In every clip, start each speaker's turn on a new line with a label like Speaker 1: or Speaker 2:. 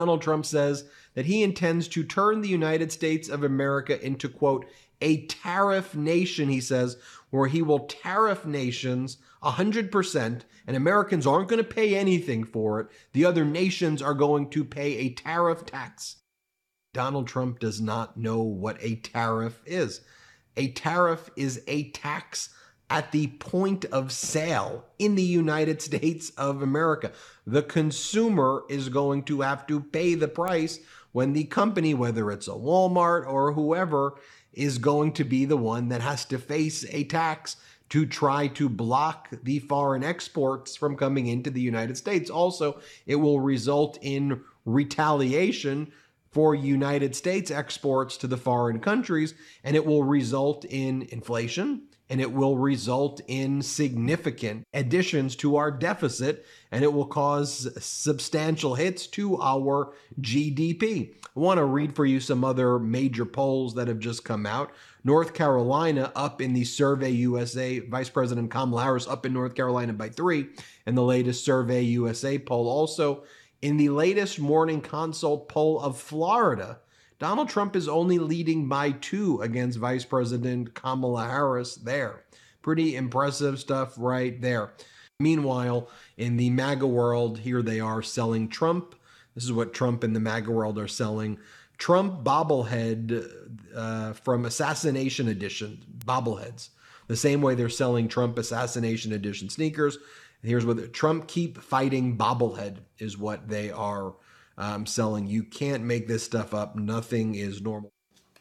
Speaker 1: Donald Trump says that he intends to turn the United States of America into, quote, a tariff nation, he says, where he will tariff nations 100%, and Americans aren't going to pay anything for it. The other nations are going to pay a tariff tax. Donald Trump does not know what a tariff is. A tariff is a tax at the point of sale in the United States of America. The consumer is going to have to pay the price when the company, whether it's a Walmart or whoever, is going to be the one that has to face a tax to try to block the foreign exports from coming into the United States. Also, it will result in retaliation for United States exports to the foreign countries, and it will result in inflation, and it will result in significant additions to our deficit, and it will cause substantial hits to our GDP. I want to read for you some other major polls that have just come out. North Carolina up in the Survey USA, Vice President Kamala Harris up in North Carolina by 3 in the latest Survey USA poll. Also, in the latest Morning Consult poll of Florida, Donald Trump is only leading by 2 against Vice President Kamala Harris there. Pretty impressive stuff right there. Meanwhile, in the MAGA world, here they are selling Trump. This is what Trump and the MAGA world are selling. Trump bobblehead from Assassination Edition bobbleheads. The same way they're selling Trump Assassination Edition sneakers. Here's what Trump keep fighting bobblehead is what they are selling. You can't make this stuff up. Nothing is normal.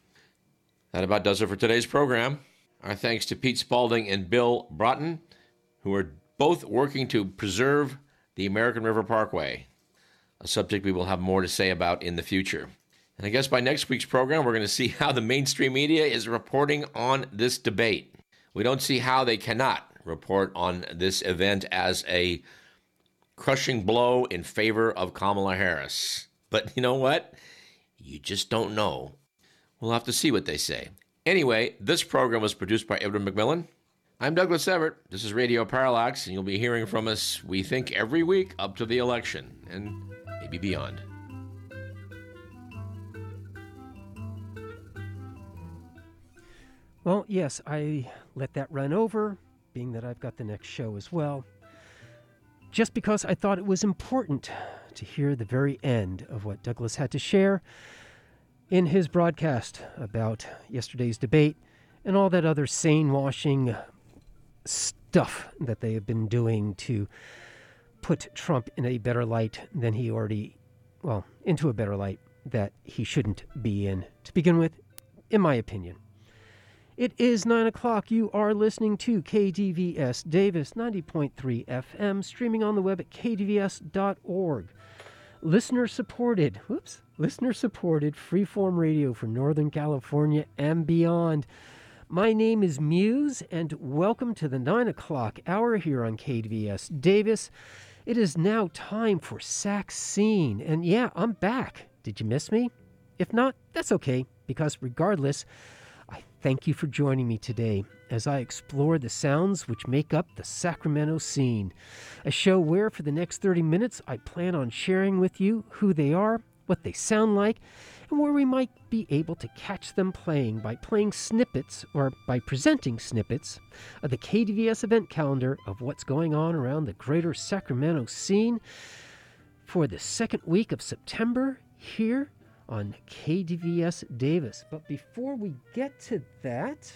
Speaker 2: That about does it for today's program. Our thanks to Pete Spaulding and Bill Broughton, who are both working to preserve the American River Parkway, a subject we will have more to say about in the future. And I guess by next week's program, we're going to see how the mainstream media is reporting on this debate. We don't see how they cannot report on this event as a crushing blow in favor of Kamala Harris. But you know what? You just don't know. We'll have to see what they say. Anyway, this program was produced by Edward McMillan. I'm Douglas Everett. This is Radio Parallax, and you'll be hearing from us, we think, every week up to the election, and maybe beyond.
Speaker 3: Well, yes, I let that run over, being that I've got the next show as well, just because I thought it was important to hear the very end of what Douglas had to share in his broadcast about yesterday's debate and all that other sane-washing stuff that they have been doing to put Trump in a better light than he already, well, into a better light that he shouldn't be in to begin with, in my opinion. It is 9 o'clock. You are listening to KDVS Davis 90.3 FM, streaming on the web at kdvs.org. Listener-supported freeform radio for Northern California and beyond. My name is Muse, and welcome to the 9 o'clock hour here on KDVS Davis. It is now time for Sax Scene, and yeah, I'm back. Did you miss me? If not, that's okay, because regardless, I thank you for joining me today as I explore the sounds which make up the Sacramento scene, a show where for the next 30 minutes I plan on sharing with you who they are, what they sound like, and where we might be able to catch them playing by playing snippets or by presenting snippets of the KDVS event calendar of what's going on around the greater Sacramento scene for the second week of September here on KDVS Davis. But before we get to that,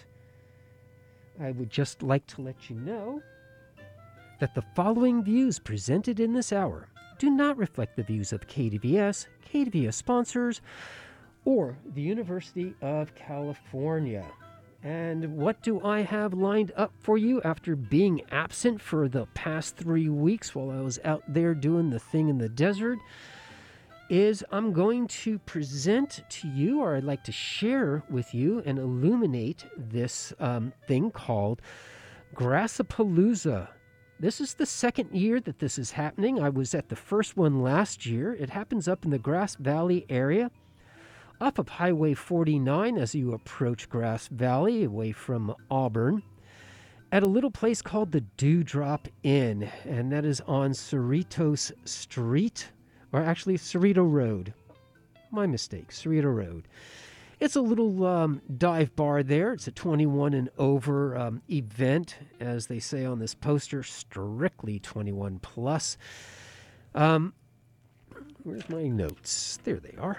Speaker 3: I would just like to let you know that the following views presented in this hour do not reflect the views of KDVS, KDVS sponsors, or the University of California. And what do I have lined up for you after being absent for the past 3 weeks while I was out there doing the thing in the desert? Is I'm going to present to you, or I'd like to share with you and illuminate this thing called Grassapalooza. This is the second year that this is happening. I was at the first one last year. It happens up in the Grass Valley area, off of Highway 49 as you approach Grass Valley, away from Auburn, at a little place called the Dewdrop Inn, and that is on Cerritos Street, or actually Cerrito Road. My mistake, Cerrito Road. It's a little dive bar there. It's a 21 and over event, as they say on this poster, strictly 21 plus. Where's my notes? There they are.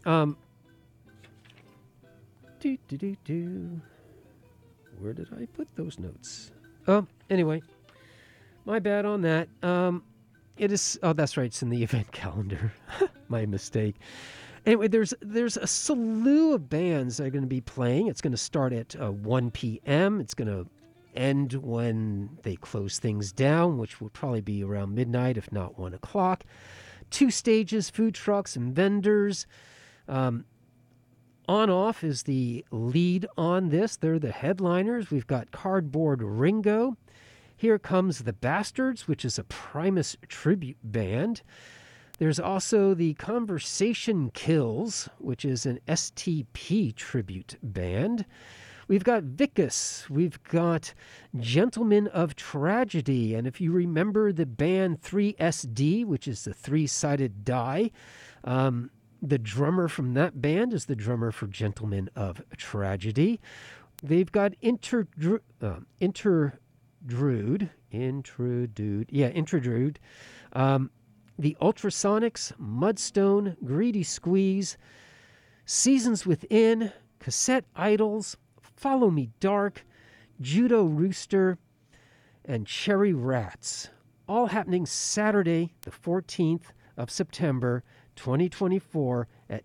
Speaker 3: Where did I put those notes? Anyway, my bad on that. It is. Oh, that's right. It's in the event calendar. My mistake. Anyway, there's a slew of bands that are going to be playing. It's going to start at 1 p.m. It's going to end when they close things down, which will probably be around midnight, if not 1 o'clock. 2 stages, food trucks and vendors. On Off is the lead on this. They're the headliners. We've got Cardboard Ringo. Here comes the Bastards, which is a Primus tribute band. There's also the Conversation Kills, which is an STP tribute band. We've got Vicus. We've got Gentlemen of Tragedy. And if you remember the band 3SD, which is the three-sided die, the drummer from that band is the drummer for Gentlemen of Tragedy. They've got Intrude. The Ultrasonics, Mudstone, Greedy Squeeze, Seasons Within, Cassette Idols, Follow Me Dark, Judo Rooster, and Cherry Rats. All happening Saturday, the 14th of September, 2024 at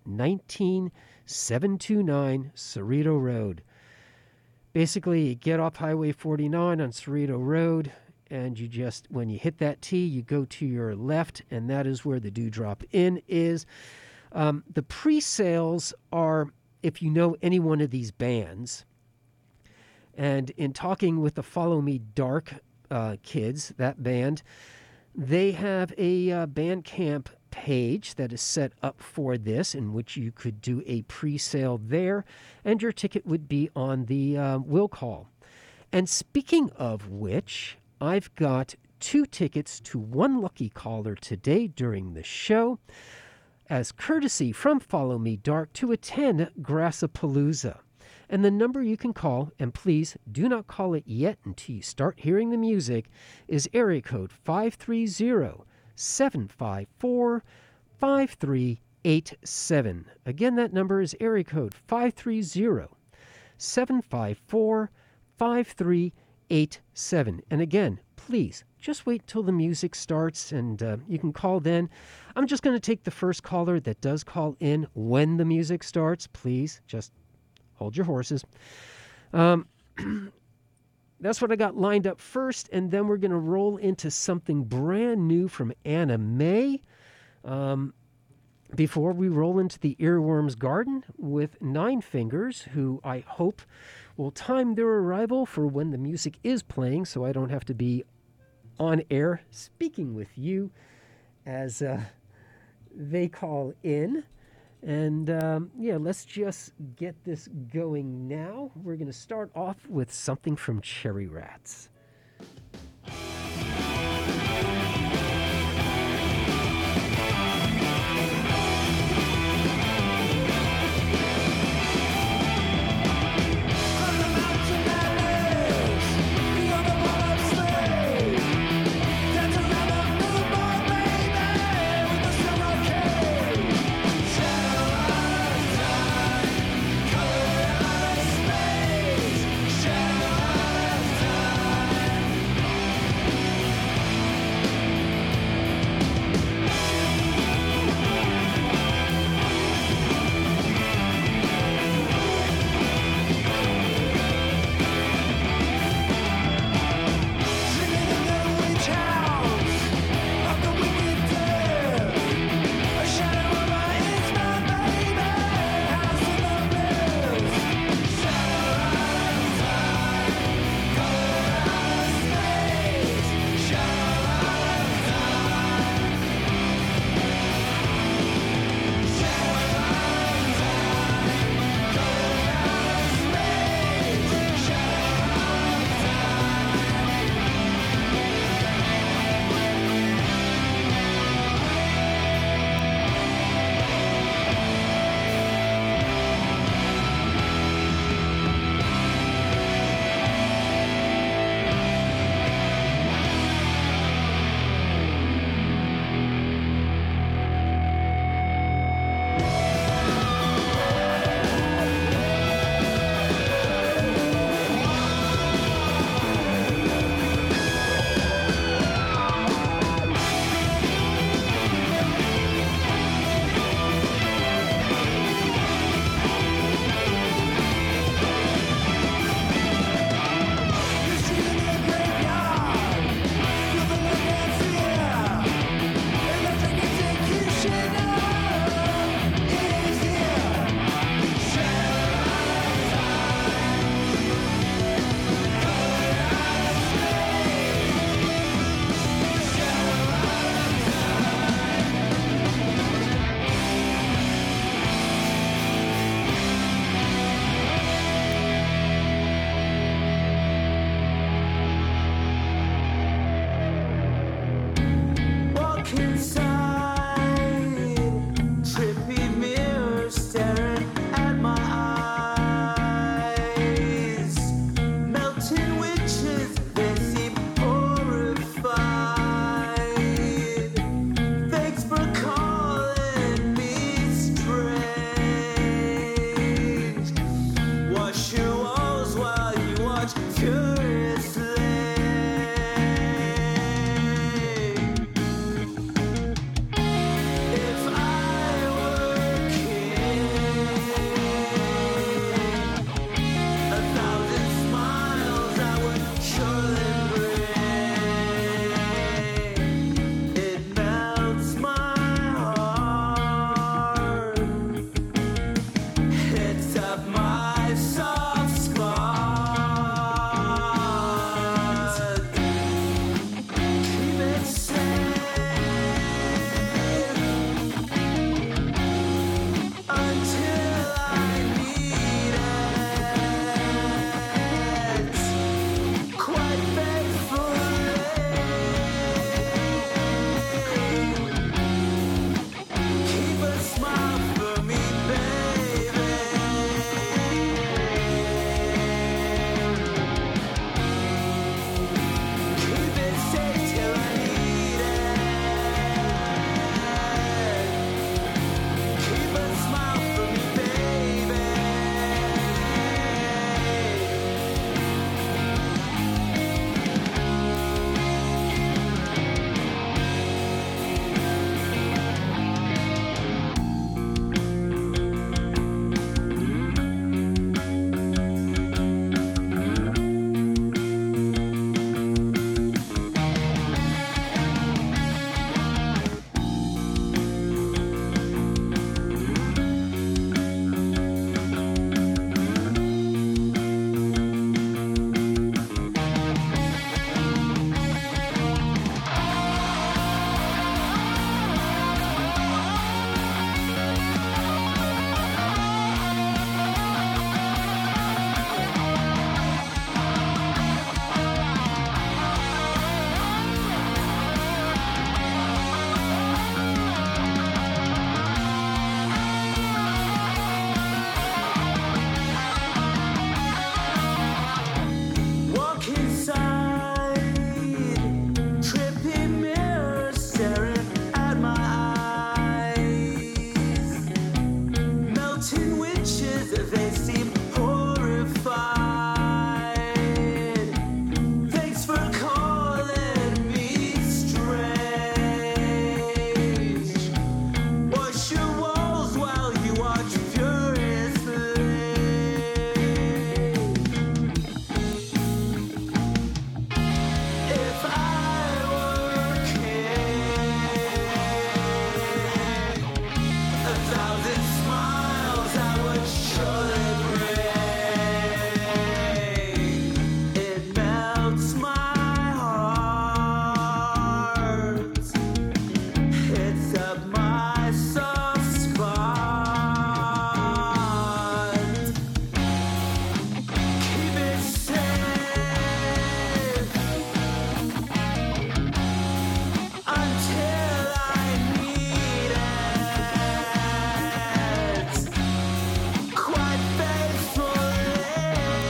Speaker 3: 19729 Cerrito Road. Basically, you get off Highway 49 on Cerrito Road, and you just, when you hit that T, you go to your left, and that is where the Dewdrop Inn is. The pre-sales are, if you know any one of these bands, and in talking with the Follow Me Dark kids, that band, they have a Bandcamp page that is set up for this, in which you could do a pre-sale there, and your ticket would be on the will call. And speaking of which, I've got 2 tickets to one lucky caller today during the show as courtesy from Follow Me Dark to attend Grassapalooza. And the number you can call, and please do not call it yet until you start hearing the music, is area code 530-754-5387. Again, that number is area code 530-754-5387. And again, please, just wait till the music starts, and you can call then. I'm just going to take the first caller that does call in when the music starts. Please, just hold your horses. That's what I got lined up first, and then we're going to roll into something brand new from Anna Mae before we roll into the Earworms Garden with Nine Fingers, who I hope will time their arrival for when the music is playing, so I don't have to be on air speaking with you as they call in. And let's just get this going now. We're going to start off with something from Cherry Rats.
Speaker 4: tin witches, they seem horrified. Thanks for calling me strange. Wash your walls while you watch furiously. If I were a king, 1,000 smiles I would surely bring. It melts my heart. It's up my soft spot. Keep it safe until I need it. Quite faithfully.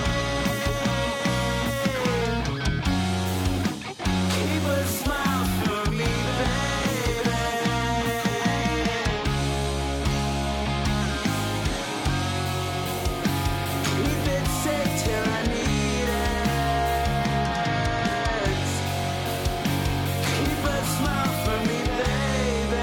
Speaker 4: Keep a smile for me, baby. Keep it safe till I need it. Keep a smile for me, baby.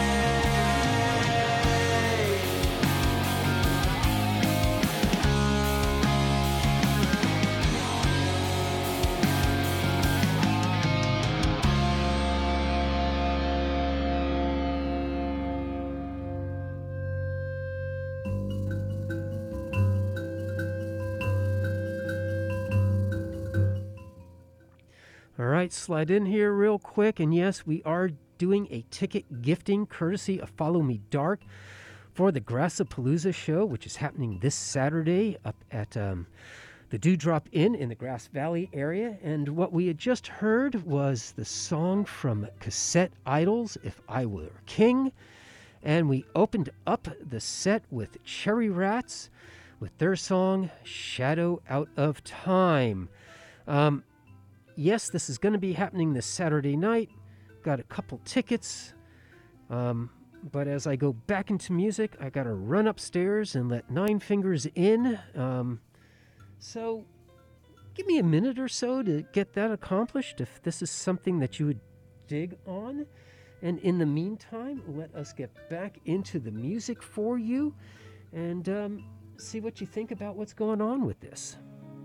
Speaker 3: All right, slide in here real quick. And yes, we are doing a ticket gifting courtesy of Follow Me Dark for the Grassapalooza show, which is happening this Saturday up at the Dewdrop Inn in the Grass Valley area. And what we had just heard was the song from Cassette Idols, If I Were King. And we opened up the set with Cherry Rats with their song Shadow Out of Time. Yes, this is going to be happening this Saturday night. Got a couple tickets. But as I go back into music, I got to run upstairs and let Nine Fingers in. So give me a minute or so to get that accomplished if this is something that you would dig on. And in the meantime, let us get back into the music for you and see what you think about what's going on with this.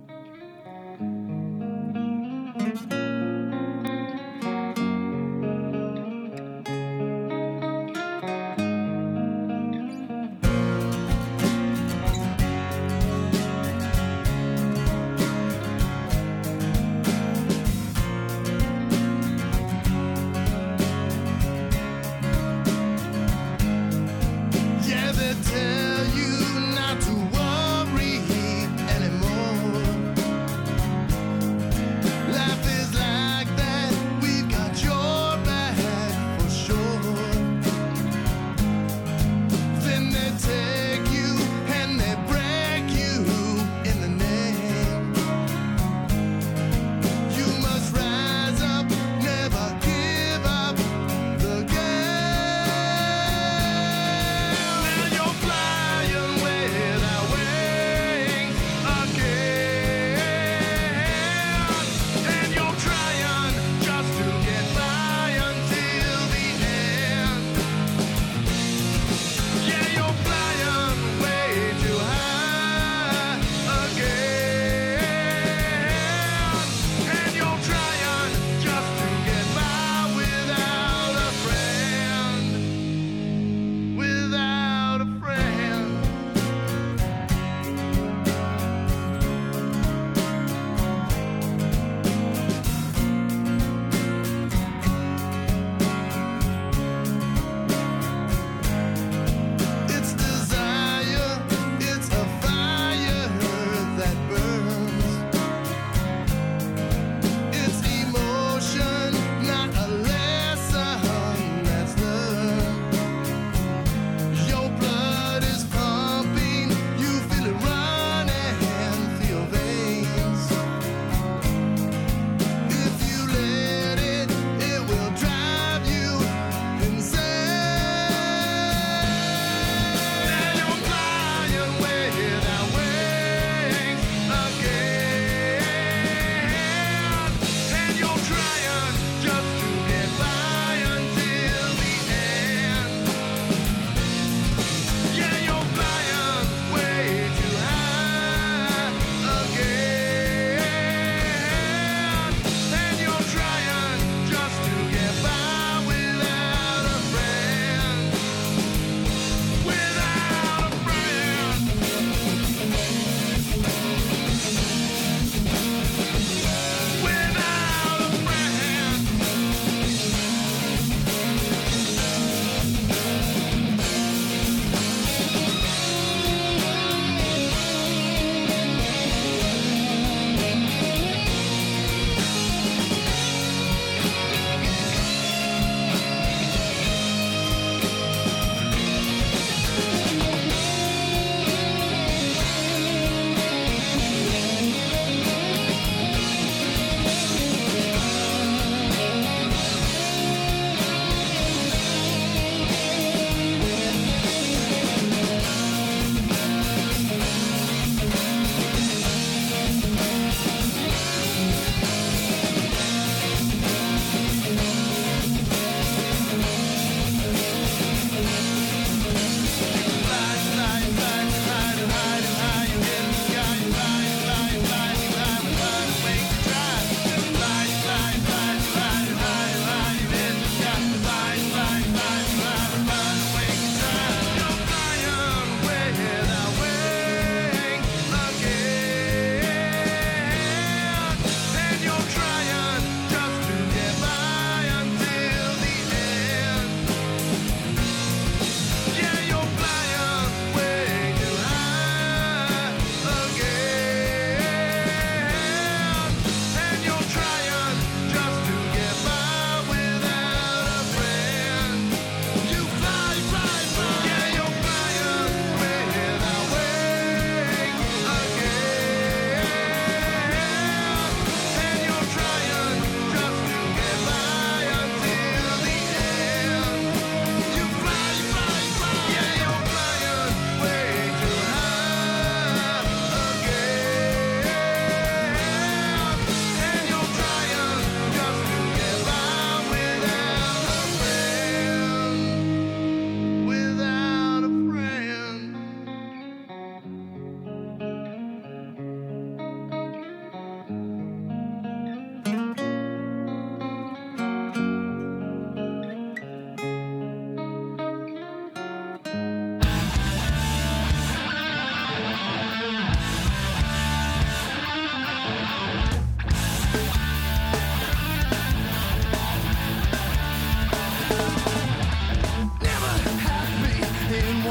Speaker 5: Yeah, they tell you not to worry anymore. Life is like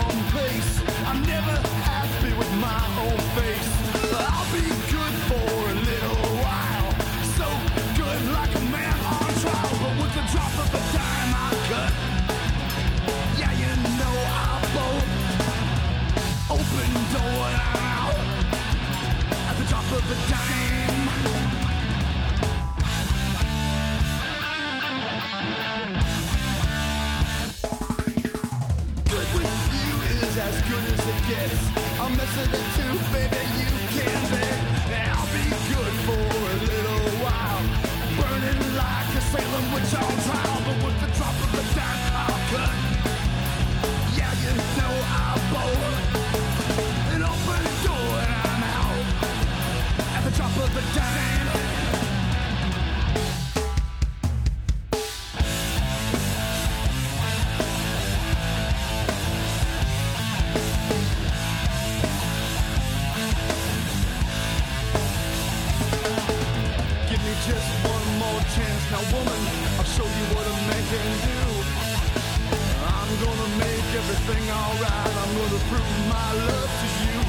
Speaker 5: own pace. I'm never happy with my own face. I'll be good for a little while. So good like a man on trial. But with the drop of a dime I cut. Yeah, you know I'll bolt. Open door and I'm out. At the drop of a dime. Good with you is as good as it gets. I'm messing it too, baby, you can bet. I'll be good for a little while. Burning like a Salem witch on trial. But with the drop of a dime, I'll cut. Yeah, you know I'll bolt. An open door and I'm out. At the drop of a dime. Give me just one more chance. Now, woman, I'll show you what a man can do. I'm gonna make everything alright. I'm gonna prove my love to you.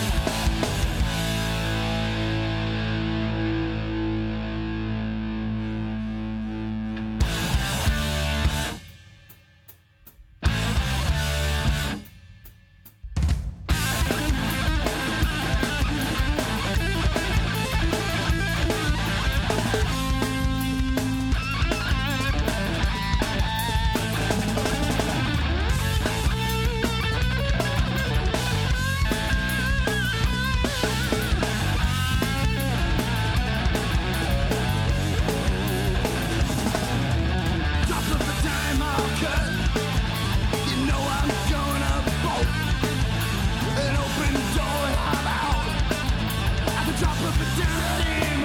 Speaker 5: Drop of a dime I'll cut. You know I'm gonna bolt. An open door and I'm out. At the drop of a dime.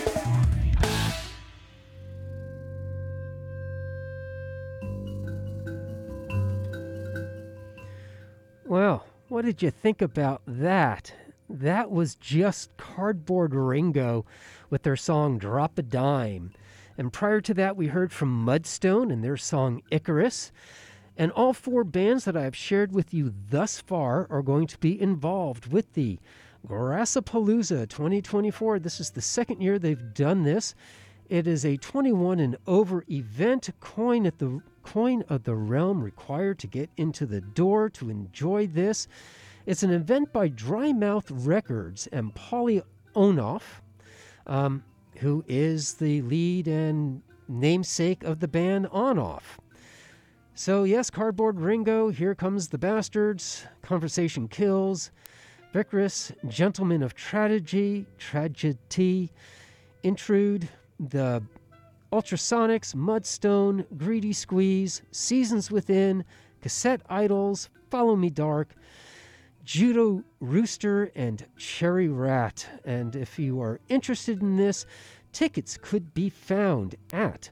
Speaker 3: Well, what did you think about that? That was just Cardboard Ringo with their song Drop a Dime. And prior to that, we heard from Mudstone and their song Icarus. And all four bands that I have shared with you thus far are going to be involved with the Grassapalooza 2024. This is the second year they've done this. It is a 21 and over event. Coin of the realm required to get into the door to enjoy this. It's an event by Dry Mouth Records and Polly Onoff, who is the lead and namesake of the band On-Off. So yes, Cardboard Ringo, Here Comes the Bastards, Conversation Kills, Vicarous, Gentlemen of Tragedy, Intrude, the Ultrasonics, Mudstone, Greedy Squeeze, Seasons Within, Cassette Idols, Follow Me Dark, Judo Rooster, and Cherry Rat. And if you are interested in this, tickets could be found at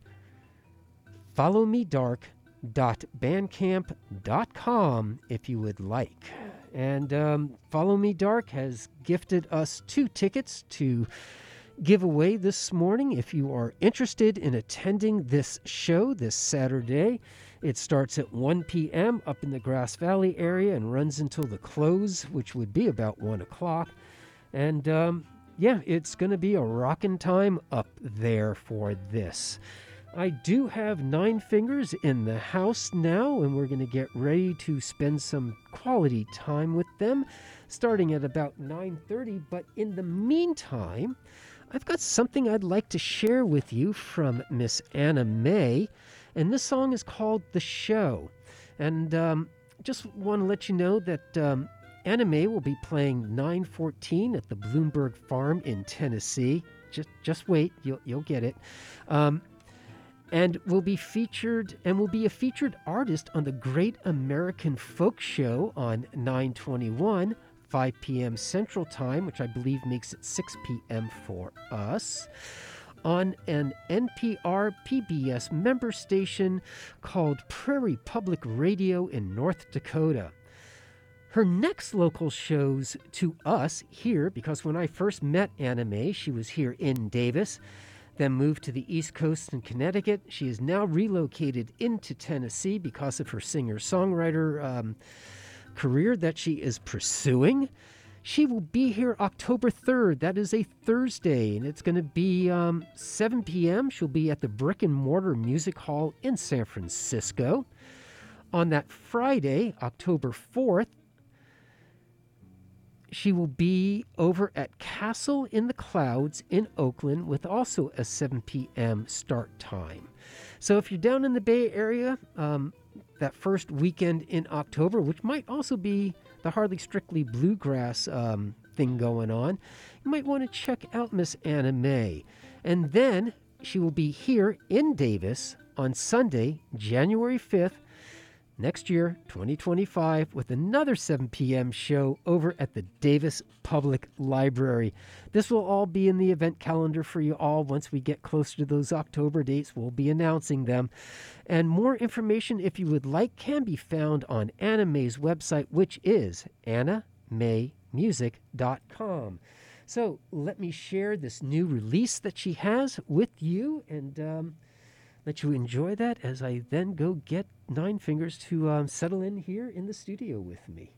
Speaker 3: followmedark.bandcamp.com if you would like. And Follow Me Dark has gifted us 2 tickets to give away this morning. If you are interested in attending this show this Saturday, it starts at 1 p.m. up in the Grass Valley area and runs until the close, which would be about 1 o'clock. And yeah, it's going to be a rockin' time up there for this. I do have 9 Fingers in the house now, and we're going to get ready to spend some quality time with them, starting at about 9:30. But in the meantime, I've got something I'd like to share with you from Miss Anna May, and this song is called The Show. And just want to let you know that Anna May will be playing 9/14 at the Bloomberg Farm in Tennessee. Just wait, you'll get it. And will be featured and will be a featured artist on the Great American Folk Show on 9/21, 5 p.m. Central Time, which I believe makes it 6 p.m. for us, on an NPR PBS member station called Prairie Public Radio in North Dakota. Her next local shows to us here, because when I first met Anna May, she was here in Davis, then moved to the East Coast in Connecticut. She is now relocated into Tennessee because of her singer-songwriter career that she is pursuing. She will be here October 3rd. That is a Thursday, and it's going to be 7 p.m. She'll be at the Brick and Mortar Music Hall in San Francisco. On that Friday, October 4th, she will be over at Castle in the Clouds in Oakland with also a 7 p.m. start time. So if you're down in the Bay Area, that first weekend in October, which might also be the Hardly Strictly Bluegrass thing going on, you might want to check out Miss Anna Mae. And then she will be here in Davis on Sunday, January 5th, next year, 2025, with another 7 p.m. show over at the Davis Public Library. This will all be in the event calendar for you all. Once we get closer to those October dates, we'll be announcing them. And more information, if you would like, can be found on Anna Mae's website, which is annamaemusic.com. So let me share this new release that she has with you, and let you enjoy that as I then go get Nine Fingers to settle in here in the studio with me.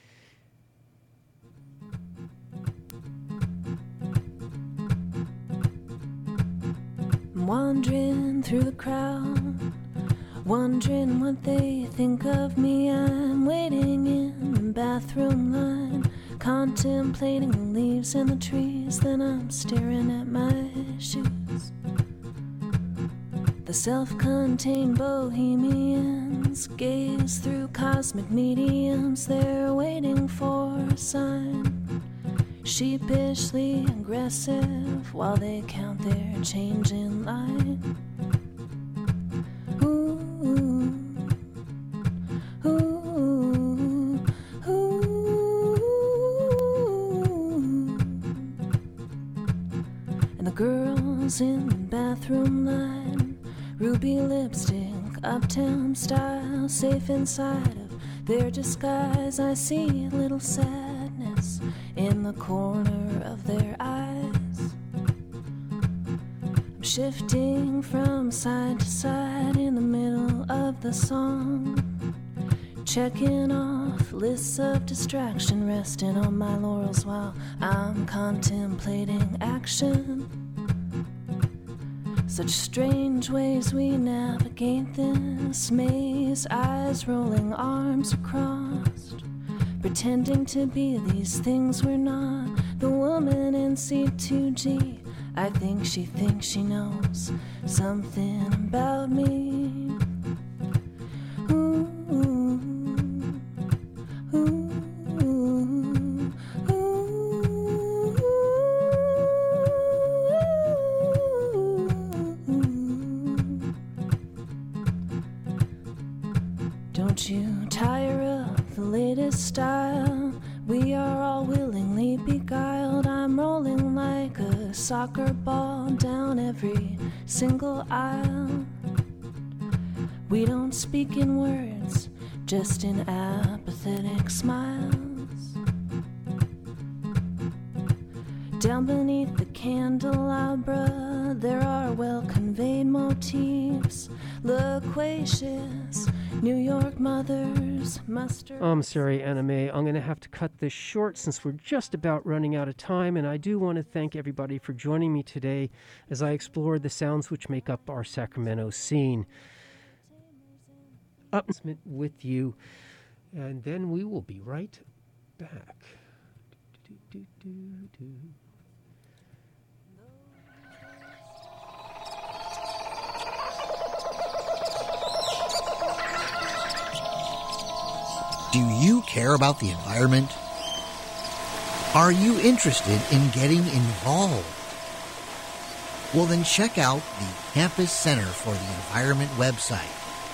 Speaker 6: I'm wandering through the crowd, wondering what they think of me. I'm waiting in the bathroom line, contemplating the leaves and the trees. Then I'm staring at my shoes. The self-contained bohemians gaze through cosmic mediums. They're waiting for a sign, sheepishly aggressive while they count their change in line. Ooh, ooh, ooh. And the girls in the bathroom line, ruby lipstick, uptown style, safe inside of their disguise. I see a little sadness in the corner of their eyes. I'm shifting from side to side in the middle of the song, checking off lists of distraction, resting on my laurels while I'm contemplating action. Such strange ways we navigate this maze, eyes rolling, arms crossed, pretending to be these things we're not. The woman in C2G, I think she thinks she knows something about me. Ooh, ooh, ooh, Don't you tire of the latest style? We are all willingly beguiled. I'm rolling like a soccer ball down every single aisle. We don't speak in words, just in apathetic smiles. Down beneath the candelabra, there are well-conveyed motifs, loquacious New York mothers, mustard.
Speaker 3: I'm sorry, Anna Mae. I'm going to have to cut this short since we're just about running out of time, and I do want to thank everybody for joining me today as I explore the sounds which make up our Sacramento scene. Up with you, and then we will be right back.
Speaker 7: Do you care about the environment? Are you interested in getting involved? Well, then check out the Campus Center for the Environment website,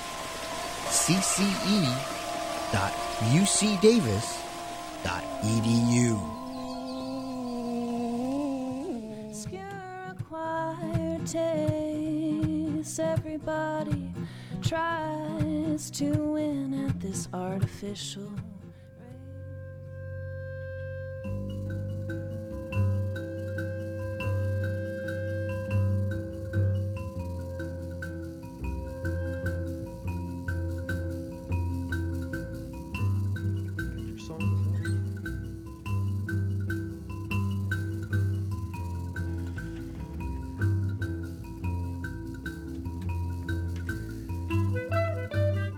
Speaker 7: cce.ucdavis.edu.
Speaker 6: Obscure acquired taste. Everybody tries to win at this artificial race.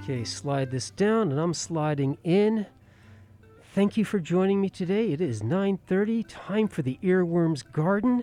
Speaker 3: Okay, slide this down, and I'm sliding in. Thank you for joining me today. It is 9:30, time for the Earworms Garden.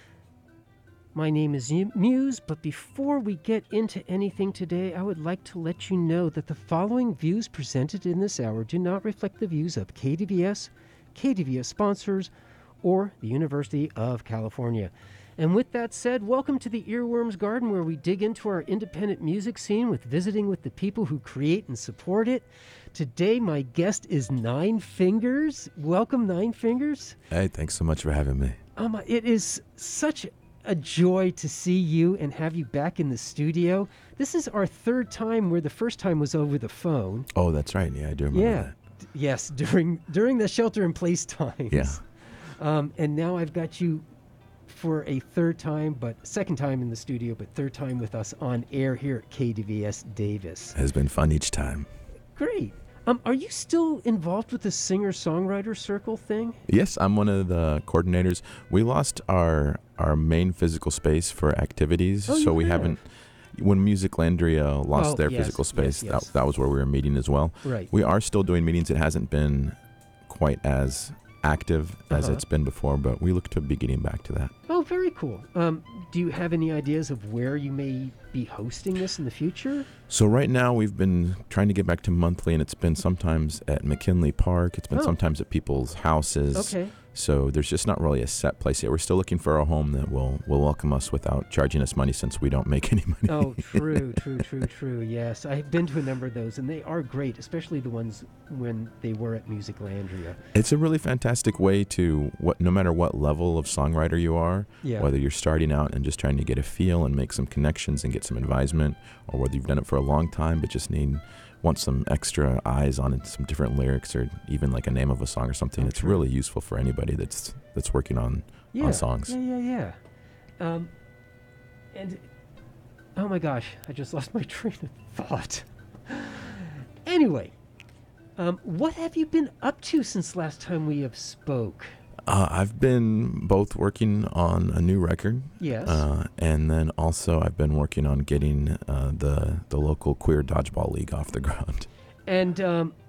Speaker 3: My name is Muse, but before we get into anything today, I would like to let you know that the following views presented in this hour do not reflect the views of KDVS, KDVS sponsors, or the University of California. And with that said, welcome to the Earworms Garden, where we dig into our independent music scene with visiting with the people who create and support it. Today, my guest is Nine Fingers. Welcome, Nine Fingers.
Speaker 8: Hey, thanks so much for having me.
Speaker 3: It is such a joy to see you and have you back in the studio. This is our third time, where the first time was over the phone.
Speaker 8: Oh, that's right. Yeah, I do remember that.
Speaker 3: Yes, during the shelter-in-place times.
Speaker 8: Yeah.
Speaker 3: And now I've got you for a third time, but second time in the studio, but third time with us on air here at KDVS Davis.
Speaker 8: It has been fun each time.
Speaker 3: Great. Are you still involved with the singer-songwriter circle thing?
Speaker 8: Yes, I'm one of the coordinators. We lost our main physical space for activities, so we haven't. When Musiclandria lost their physical space, that was where we were meeting as well.
Speaker 3: Right.
Speaker 8: We are still doing meetings. It hasn't been quite as active as it's been before, but we look to be getting back to that.
Speaker 3: Oh, very cool. Do you have any ideas of where you may be hosting this in the future?
Speaker 8: So right now we've been trying to get back to monthly, and it's been sometimes at McKinley Park. It's been sometimes at people's houses.
Speaker 3: Okay.
Speaker 8: So there's just not really a set place yet. We're still looking for a home that will welcome us without charging us money, since we don't make any money.
Speaker 3: Oh, true. Yes, I've been to a number of those, and they are great, especially the ones when they were at Musiclandria.
Speaker 8: It's a really fantastic way to, no matter what level of songwriter you are, whether you're starting out and just trying to get a feel and make some connections and get some advisement, or whether you've done it for a long time but just want some extra eyes on it, some different lyrics, or even like a name of a song or something. It's really useful for anybody that's working on songs.
Speaker 3: Yeah. And oh my gosh, I just lost my train of thought. Anyway, what have you been up to since last time we have spoke?
Speaker 8: I've been both working on a new record.
Speaker 3: Yes.
Speaker 8: And then also I've been working on getting the local queer dodgeball league off the ground.
Speaker 3: And